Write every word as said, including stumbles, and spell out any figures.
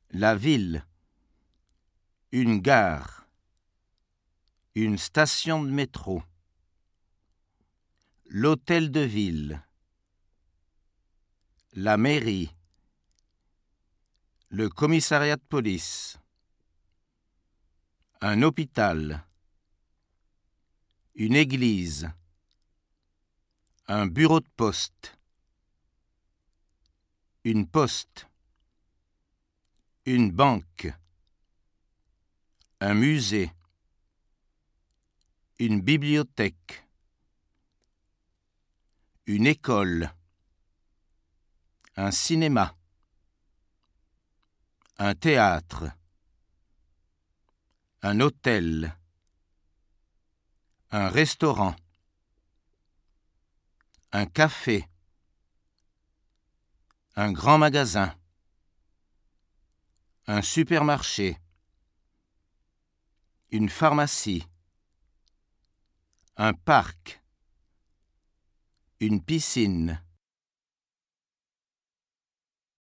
La ville. Une gare. Une station de métro. L'hôtel de ville. La mairie. Le commissariat de police. Un hôpital. Une église. Un bureau de poste. Une poste. Une banque. Un musée. Une bibliothèque. Une école. Un cinéma. Un théâtre. Un hôtel. Un restaurant. Un café. Un grand magasin. Un supermarché. Une pharmacie. Un parc. Une piscine.